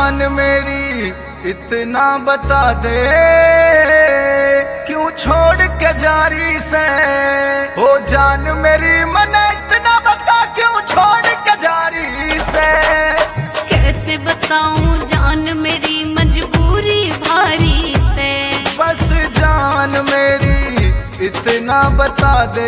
जान मेरी इतना बता दे, क्यों छोड़ के जारी से। हो जान मेरी मन इतना बता, क्यों छोड़ के जारी से। कैसे बताऊं जान मेरी मजबूरी भारी से। बस जान मेरी इतना बता दे।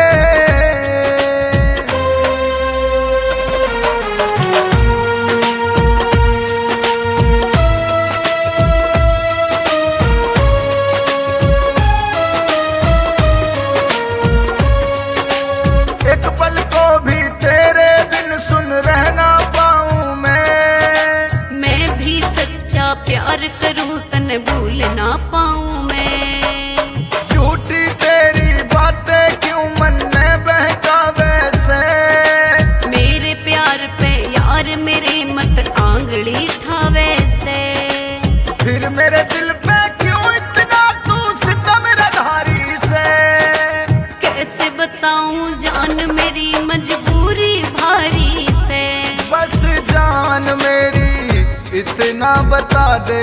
एक पल को भी तेरे बिन सुन रहना पाऊं मैं भी सच्चा प्यार करूं तन भूल ना पाऊं मैं। झूठी तेरी बातें क्यों मन में बहकावे से। मेरे प्यार पे यार मेरे मत आंगली ठावे से। फिर मेरे दिल पे क्यों इतना तू सितम रधारी से। कैसे बताऊं जान मेरी मजबूरी भारी से। बस जान मेरी इतना बता दे।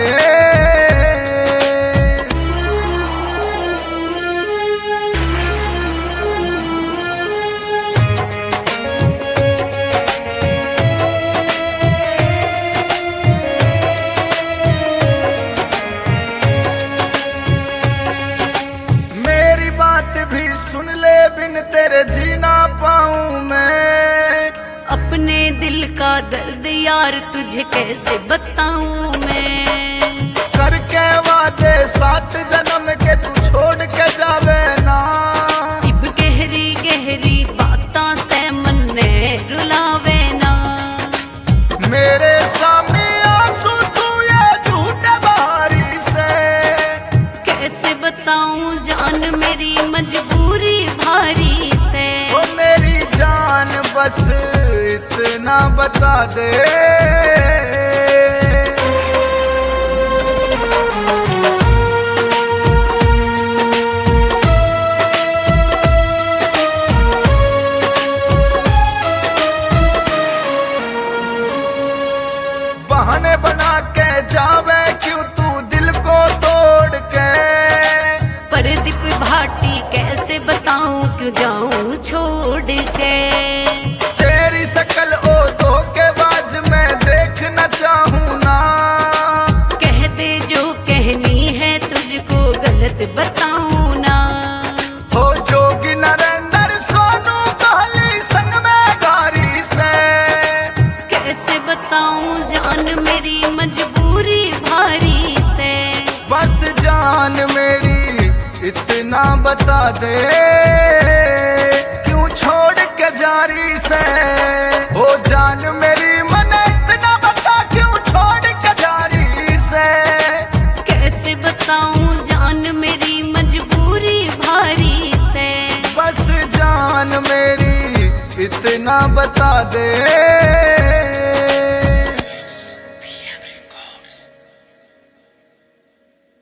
मेरी बात भी सुन ले, बिन तेरे जीना पाऊं मैं। अपने दिल का दर्द यार तुझे कैसे बताऊं मैं। करके वादे 7 जन्म के तू छोड़ के जावे ना। इब गहरी गहरी बातां से मन ने रुलावे ना। मेरे सामने आंसू तू ये झूठे बारी से। कैसे बताऊं जान मेरी मजबूरी भारी से। ओ मेरी जान बस इतना बता दे। बहाने बना के जावे क्यों तू दिल को तोड़ के। परदीप भाटी कैसे बताऊं क्यों जाऊं छोड़ के। तेरी शकल ओ धोखेबाज मैं देखना चाहूं ना। कह दे जो कहनी है तुझको गलत बताऊं ना। हो जोगी नरेंद्र सोनू कहली संग में गारी से। कैसे बताऊं जान मेरी मजबूरी भारी से। बस जान मेरी इतना बता दे, क्यों छोड़ के जारी से। हो जान मेरी मन इतना बता, क्यों छोड़ के जारी से। कैसे बताऊं जान मेरी मजबूरी भारी से। बस जान मेरी इतना बता दे।